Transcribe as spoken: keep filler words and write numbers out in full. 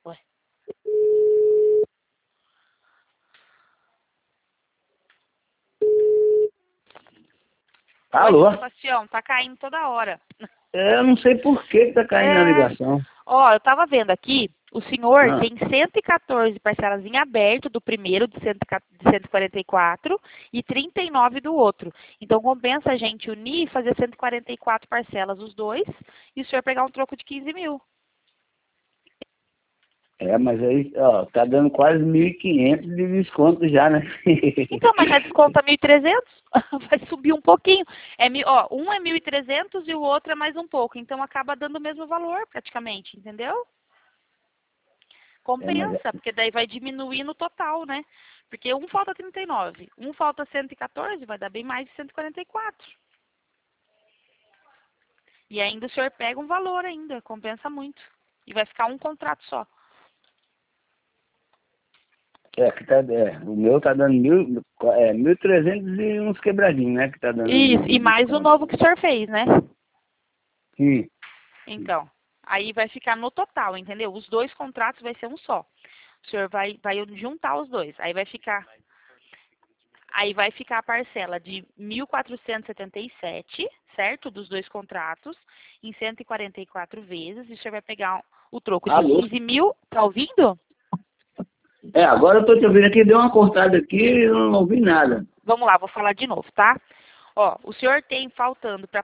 Ué. Alô? Oi, Sebastião, tá caindo toda hora. Eu não sei por que que tá caindo É. a ligação. Ó, eu tava vendo aqui, o senhor Ah. tem cento e quatorze parcelas em aberto do primeiro, de cento e quarenta e quatro, e trinta e nove do outro. Então compensa a gente unir e fazer cento e quarenta e quatro parcelas os dois, e o senhor pegar um troco de quinze mil. É, mas aí, ó, tá dando quase mil e quinhentos de desconto já, né? Então, mas já desconta mil e trezentos, vai subir um pouquinho. É, mil- ó, um é mil e trezentos e o outro é mais um pouco, então acaba dando o mesmo valor praticamente, entendeu? É, mas é- Compensa, porque daí vai diminuir no total, né? Porque um falta trinta e nove, um falta cento e quatorze, vai dar bem mais de cento e quarenta e quatro. E ainda o senhor pega um valor ainda, compensa muito. E vai ficar um contrato só. é, que tá, é, o meu tá dando mil, é, mil e trezentos e uns quebradinhos, né? Que tá dando de, Isso, de e mais o desconto. novo que o senhor fez, né? Sim. Então, aí vai ficar no total, entendeu? Os dois contratos vai ser um só. O senhor vai, vai juntar os dois. Aí vai ficar, aí vai ficar a parcela de mil quatrocentos e setenta e sete, certo? Dos dois contratos, em cento e quarenta e quatro vezes. E o senhor vai pegar o troco de Alô? quinze mil. Tá ouvindo? É, agora eu tô te ouvindo aqui, deu uma cortada aqui e eu não ouvi nada. Vamos lá, vou falar de novo, tá? Ó, o senhor tem faltando para